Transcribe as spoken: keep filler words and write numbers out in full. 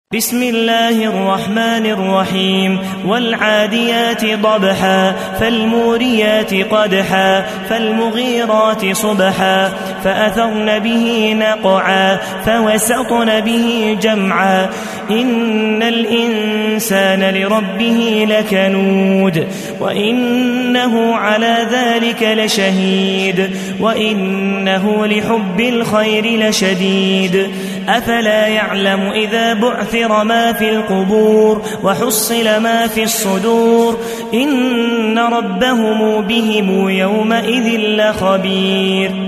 بسم الله الرحمن الرحيم والعاديات ضبحا فالموريات قدحا فالمغيرات صبحا فأثرن به نقعا فوسطن به جمعا إن الإنسان لربه لكنود وإنه على ذلك لشهيد وإنه لحب الخير لشديد أفلا يعلم إذا بعثر ما في القبور وحصل ما في الصدور إن ربهم بهم يومئذ لخبير